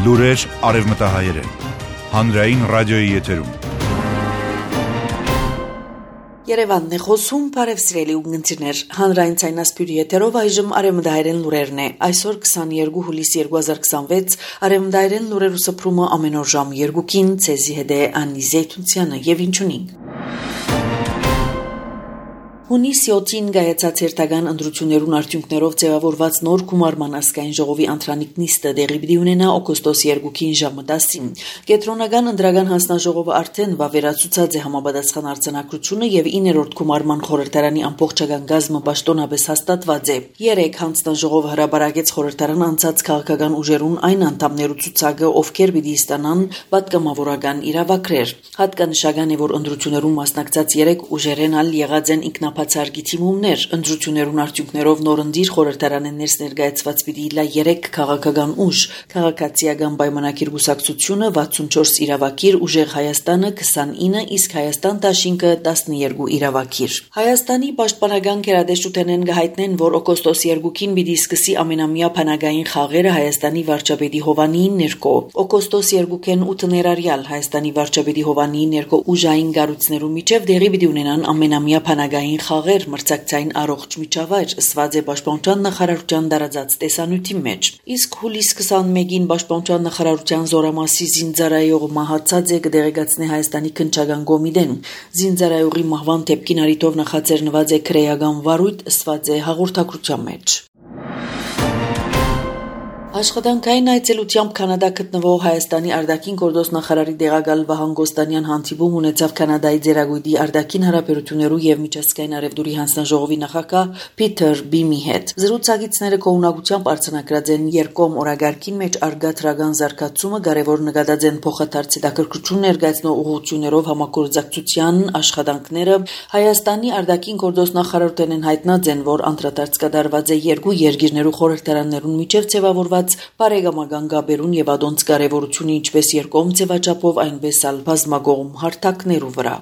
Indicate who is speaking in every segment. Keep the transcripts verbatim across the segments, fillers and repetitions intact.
Speaker 1: Լուրեր արևմտահայերեն, հանրային ռադիոյի եթերում։
Speaker 2: Երևանն է խոսում, բարև սիրելի ուղդիներ, հանրային ցայնասպյուրի եթերով այժմ արևմտահայերեն լուրերն է։ Այսօր քսաներկու հուլիս երկու հազար քսանվեց, արևմտահայերեն լուրերու սփռումը ամեն օր ժամ երկուքին, ցեզի հետ է Անի Զեյթունցյանը եւ ինչունին։ Հունիսի ութին գայացած հերթական ընտրություններուն արդյունքներով ձևավորված նոր գումարման ազգային ժողովի անդրանիկ նիստը դեղի պիտի ունենա օգոստոսի երկուքին ժամը տասին։ Կենտրոնական ընտրական հանձնաժողովը արդեն վավերացուցած է համապատասխան արձանագրությունը եւ իններորդ գումարման խորհրդարանի ամբողջական գազմը պաշտոնապես հաստատված է։ Երեք հանձնաժողովը հրաբարակեց խորհրդարան անցած քաղաքական ուժերուն այն անդամներու ցուցակը, ովքեր պիտի ստանան պատգամավորական իրավակրեր։ Հատկանշական է, որ ընտրություններուն մասնակցած երեք ուժերեն ալ եղած են ինքնապ Ցարգիտիմումներ ընտրություններուն արդյունքներով նորընտիր խորհրդարանեն ներս ներկայացված պիտի լա երեք քաղաքական ուժ՝ քաղաքացիական պայմանագիր կուսակցությունը վաթսունչորս իրավակիր, ուժեղ Հայաստանը քսանինը, իսկ Հայաստան դաշինքը տասներկու իրավակիր։ Հայաստանի պաշտպանական գերատեսչութենեն գահիտնեն, որ օգոստոս երկուքին պիտի սկսի ամենամյա փանագային խաղերը Հայաստանի վարչապետի Հովանիին ներկո։ Օգոստոս երկուքեն ութ ներառյալ Հայաստանի վարչապետի Հովանիի ներկո ուժային գառույցներու միջև դեղի պիտի ունենան ամենամյա փանագային խաղեր մրցակցային առողջ միջավայր ըսված է Պաշտպանության նախարարության դարաձած տեսանյութի մեջ։ Իսկ հուլիս քսանմեկին Պաշտպանության նախարարության զորամասի զինծառայող մահացած է կդեղեկացնի Հայաստանի քննչական կոմիտեն։ Զինծառայողի մահվան դեպքին առիթով նախաձեռնված է քրեական վարույթ ըսված է հաղորդագրության մեջ։ Աշխատանքային այցելությամբ Կանադա գտնվող Հայաստանի արտաքին գործոս նախարարի դեղակալ Վահան Գոստանյան հանդիպում ունեցավ Կանադայի ձեռագույտի արտաքին հարաբերություններու եւ միջազգային արևդուրի հանձնաժողովի նախագահ Փիթեր Բիմի հետ։ Զրուցակիցները կողմնակությամբ արձանագրած են երկկողմ օրագարկին մեջ արգա թրագան զարգացումը, կարևոր նկատած են փոխադարձ հետաքրքրություն ներկայացնող ուղղություններով համագործակցության աշխատանքները։ Հայաստանի արտաքին գործոս նախարարութենեն հայտնած են, որ անդրադարձ կատարված է երկու երկիրներու խորհրդարաններուն միջև ձևավորված բարեկամական գաբերուն եւ ադոնց կարեւորությունը ինչպես երկկողմ ձևաչափով, այնպես ալ բազմակողմ հարթակներու վրա։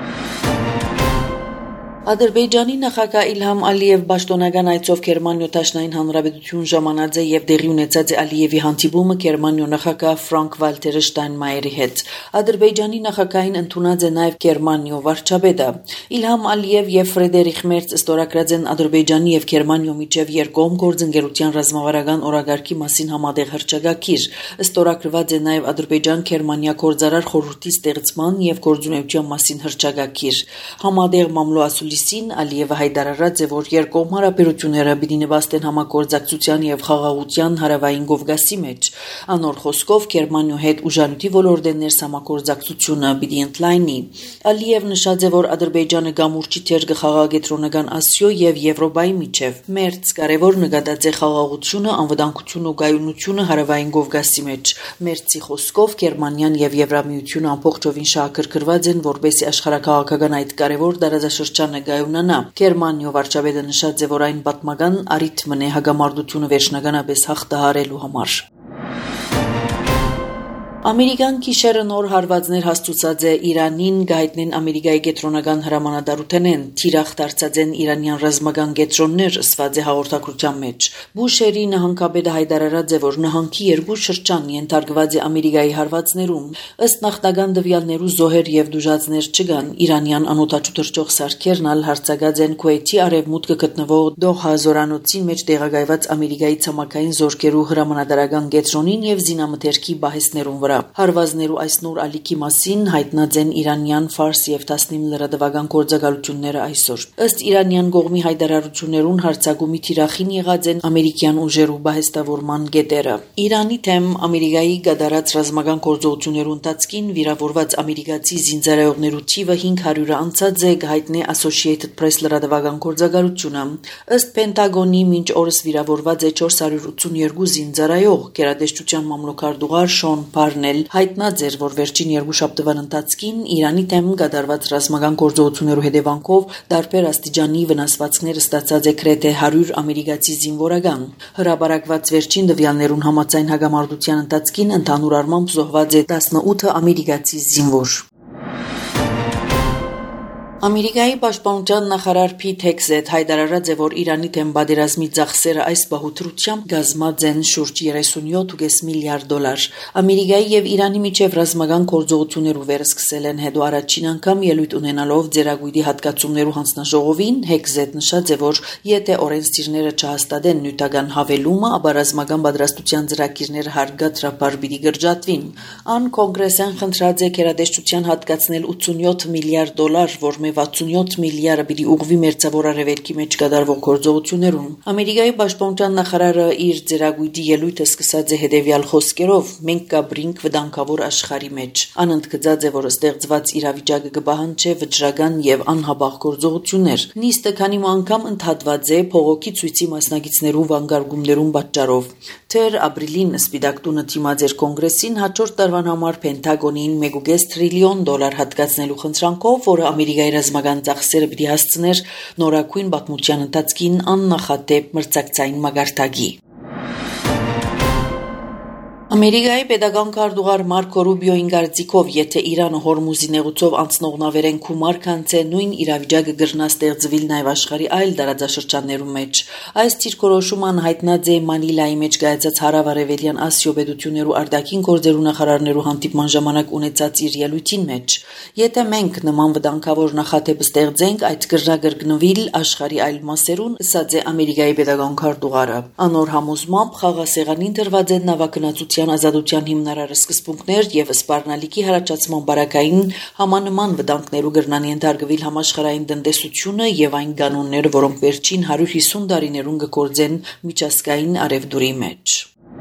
Speaker 2: Ադրբեջանի նախագահ Իլհամ Ալիև պաշտոնական այցով Գերմանիա Դաշնային Հանրապետություն ժամանած է եւ դեղի ունեցած է Ալիևի հանդիպումը Գերմանիա նախագահ Ֆրանկ Վալտեր Շտայնմայերի հետ։ Ադրբեջանի նախագահին ընդունած է նաեւ Գերմանիա վարչապետը։ Իլհամ Ալիև եւ Ֆրեդերիխ Մերց ստորագրած են Ադրբեջանի եւ Գերմանիա միջև երկկողմ գործընկերության ռազմավարական օրագարկի մասին համատեղ հռչակագիր։ Ստորագրված է նաեւ Ադրբեջան-Գերմանիա գործարար խորհրդի ստեղծման եւ գործունեության մասին հռչակագիր։ Համատեղ մամլոասուլի Ալիևը հայտարարած է, որ երկկողմ հարաբերությունները պիտի նվաստեն համագործակցության եւ խաղաղության հարավային Կովկասի մեջ։ Անոր խոսքով Գերմանիա հետ ուժանույթի ոլորտեն ներս համագործակցությունը պիտի ընդլայնի։ Ալիևը նշած է, որ Ադրբեջանը գամուրջի թեր կխաղա Կենտրոնական Ասիո եւ Եվրոպայի միջև։ Մերց կարևոր նկատած է խաղաղությունը, անվտանգությունն ու գայունությունը հարավային Կովկասի մեջ։ Մերցի խոսքով Գերմանիան եւ Եվրամիությունը ամբողջովին շահագրգռված են, որպեսզի աշխարհակաղակական այդ կարևոր տարածաշրջանը գայունանա։ Գերմանիա վարչապետը նշած է, որ այն պատմական առիթմն է հագամարտությունը վերջնականապես հաղթահարելու համար։ Ամերիկան գիշերը նոր հարվածներ հաստուցած է Իրանին, գայտնեն Ամերիկայի կենտրոնական հրամանատարութենեն, թիրախ դարձած են իրանյան ռազմական կենտրոններ, ըսված է հաղորդագրության մեջ։ Բուշերի նահանգապետը հայտարարած է, որ նահանգի երկու շրջան ենթարկված է Ամերիկայի հարվածներում։ Ըստ նախնական տվյալներու զոհեր եւ դժուժածներ չկան։ Իրանյան անօդաչու թռչող սարքերն ալ հարձակած են Քուեյթի արևմուտքը գտնվող Դոհա զորանոցին մեջ տեղակայված Ամերիկայի ցամաքային զորքերու հրամանատարական կենտրոնին եւ զինամթերքի բահեսներուն վրա։ Հարվածներու այս նոր ալիքի մասին հայտնած են իրանյան Ֆարս եւ տասնինը լրատվական գործակալությունները այսօր։ Ըստ իրանյան կողմի հայտարարություններուն հարձակումի թիրախին եղած են ամերիկյան ուժերու բահեստավորման գետերը։ Իրանի թեմ Ամերիկայի գդարած ռազմական գործողություններու ընթացքին վիրավորված ամերիկացի զինծառայողներու թիվը հինգ հարյուրը անցած է, հայտնի Associated Press լրատվական գործակալությունը։ Ըստ Պենտագոնի մինչ օրս վիրավորված է չորս հարյուր ութսունյոթ զինծառայող։ Գերատեսչության մամլոքարտուղար Շոն Պարնել հայտնած էր, որ վերջին երկու շաբթվան ընթացքին Իրանի դեմ կատարված ռազմական գործողություններու հետևանքով տարբեր աստիճանի վնասվածքներ ստացած է գրեթե հարյուր ամերիկացի զինվորական։ Հրաբարակված վերջին տվյալներուն համաձայն հագամարտության ընթացքին ընդհանուր առմամբ զոհված է տասնութ ամերիկացի զինվոր։ Ամերիկայի պաշտպանության նախարար Փիթ Հեքսեթ հայտարարած է, որ Իրանի դեմ բادرազմի ծախսերը այս բահութրությամբ գազմած են շուրջ երեսունյոթ կես միլիարդ դոլար։ Ամերիկայի եւ Իրանի միջև ռազմական գործողություններ վերսկսել են հետո առաջին անգամ ելույթ ունենալով ձեռագույտի հատկացումներու հանձնաժողովին Հեքսեթ նշած է, որ եթե օրենսդիրները չհաստատեն նյութական հավելումը, ապա ռազմական պատրաստության ծրագիրները հարգադրաբար պիտի գրջատվին։ Ան կոնգրեսեն խնդրած է գերատեսչության հատկացնել ութսունյոթ միլիարդ դոլար, որ վաթսունյոթ միլիարդը պիտի ուղղվի մերձավոր արևելքի մեջ կատարվող գործողություններուն։ Ամերիկայի պաշտպանության նախարարը իր ձեռագույտի ելույթը սկսած է հետևյալ խոսքերով. «Մենք կաբրինք վտանգավոր աշխարհի մեջ»։ Ան ընդգծած է, որ ստեղծված իրավիճակը կպահանջի վճռական եւ անհապաղ գործողություններ։ Նիստը քանի անգամ ընդհատված է փողոքի ցույցի մասնակիցներու վանկարգումներուն պատճառով։ Թեր ապրիլին Սպիտակ տունը դիմաց էր կոնգրեսին հաջորդ տարվան համար Պենտագոնին մեկ կես տրիլիոն դոլար հատկացնելու խնդրանքով, որը Ամերիկայի ռազմական ծախսերը պիտի հասցներ նորակույն պատմության ընթացքին աննախադեպ մրցակցային մագարտակի։ Ամերիկայի պետական քարտուղար Մարկո Ռուբիոյին կարծիքով, եթե Իրանը Հորմուզի նեղուցով անցնող նավերեն գումար կանցե, նույն իրավիճակը կգրնա ստեղծվել նաև աշխարհի այլ տարածաշրջաններում մեջ։ Այս դիրքորոշումը հայտնած է Մանիլայի մեջ կայացած հարավարևելյան Ասիո պետություններու արտաքին գործերու նախարարներու հանդիպման ժամանակ ունեցած իր ելույթին մեջ։ Եթե մենք նման վտանգավոր նախադեպ ստեղծենք, այդ կգրնա կրկնվել աշխարհի այլ մասերուն, ասաց է Ամերիկայի պետական քարտուղարը։ Անոր համոզմամբ խաղաղասեղանին դրված են նավակնացության ազատության հիմնարար սկզբունքներ եւ սպառնալիքի հարաճացման բարակային համանման վտանգներու կրնան ենթարկվել համաշխարհային տնտեսությունը եւ այն կանոնները, որոնք վերջին հարյուր հիսուն տարիներուն կգործեն միջազգային արևդուրի մեջ։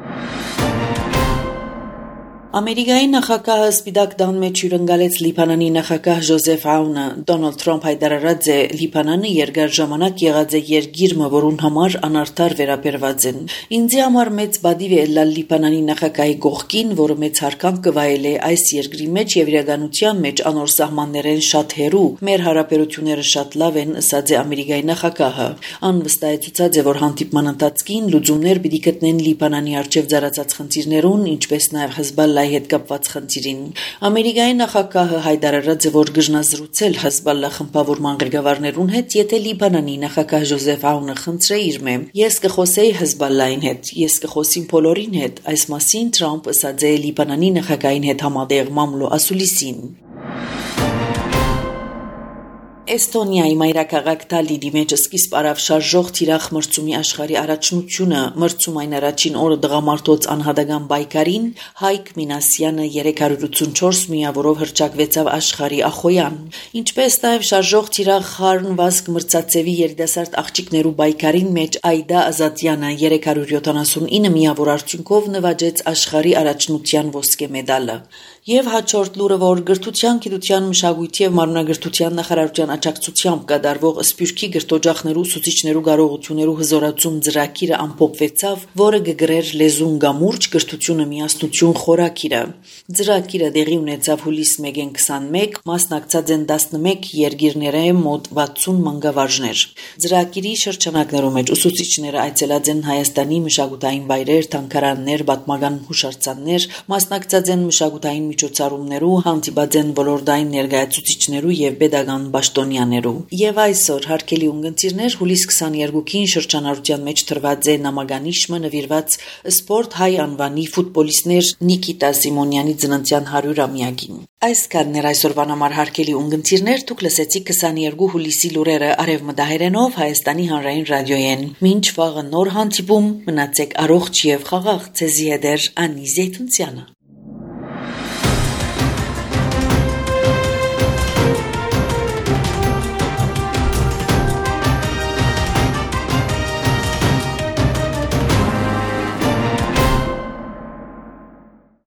Speaker 2: Ամերիկայի նախագահը Սպիտակ տան մեջ հյուրընկալեց Լիբանանի նախագահ Ջոզեֆ Աունը։ Դոնալդ Թրամփ հայտարարած է, Լիբանանը երկար ժամանակ եղած է երկիրը, որուն համար անարդար վերաբերված են։ Ինձի համար մեծ բադիվ է լալ Լիբանանի նախագահի կողքին, որը մեծ հարկանք կվայել է այս երկրի մեջ եւ իրականության մեջ անոր սահմաններեն շատ հեռու։ Մեր հարաբերությունները շատ լավ են, ասաց է Ամերիկայի նախագահը։ Ան վստահեցուցած է, որ հանդիպման ընթացքին լուծումներ պիտի գտնեն Լիբանանի արչեւ ծառացած խնդիրներուն, ինչպես նաեւ Հեզբալլայի հետ կապված խնդիրին։ Ամերիկայի նախագահը հայտարարած է, որ գժնազրուցել Հեզբալլա խմբավորման ղեկավարներուն հետ, եթե Լիբանանի նախագահ Ջոզեֆ Աունը խնդրե իր մե։ Ես կխոսեի Հեզբալլային հետ, ես կխոսիմ բոլորին հետ, այս մասին Թրամփ ասաց է Լիբանանի նախագահին հետ համատեղ մամլո ասուլիսին։ Էստոնիայի մայրաքաղաք Թալլինի մեջ սկիզբ արավ շարժող թիրախ մրցումի աշխարհի առաջնությունը։ Մրցումային առաջին օրը դղամարդոց անհատական պայքարին Հայկ Մինասյանը երեք հարյուր ութսունչորս միավորով հռչակվեցավ աշխարհի ախոյան։ Ինչպես նաև շարժող թիրախ խառնվազք մրցածեվի երիտասարդ աղջիկներու պայքարին մեջ Այդա Ազատյանը երեք հարյուր յոթանասունինը միավոր արդյունքով նվաճեց աշխարհի առաջնության ոսկե մեդալը։ Եվ հաջորդ լուրը, որ գրթության, գիտության, մշակույթի եւ մարմնագրթության նախարարության աջակցությամբ կատարվող Սփյուռքի գրթօջախներու ուսուցիչներու կարողություններու հզորացում ծրագիրը ամփոփվեցավ, որը կգրեր լեզուն գամուրջ գրթությունը միասնություն խորագիրը։ Ծրագիրը դեղի ունեցավ հուլիս մեկին քսանմեկ, մասնակցած են տասնմեկ երկիրները մոտ վաթսուն մանկավարժներ։ Ծրագիրի շրջանակներում մեջ ուսուցիչները այցելած են Հայաստանի մշակութային վայրեր, թանգարաններ, պատմական հուշարձաններ, մասնակցած են մշակութային միջոցառումներու, հանդիպած են ոլորտային ներկայացուցիչներու եւ pedagogan պաշտոնյաներու։ Եվ այսօր հարգելի ունգընտիրներ, հուլիս քսաներկուին շրջանառության մեջ տրված է նամականիշը նվիրված սպորտ հայ անվանի ֆուտբոլիստներ Նիկիտա Սիմոնյանի ծննդյան հարյուրամյակին։ Այսքանն էր այսօրվան համար հարգելի ունգընտիրներ, դուք լսեցիք քսաներկու հուլիսի լուրերը արևմտահայերենով Հայաստանի հանրային ռադիոյեն։ Մինչ վաղը նոր հանդիպում, մնացեք առողջ եւ խաղաղ, ցեզի հետ Անի Զեյթունցյանը։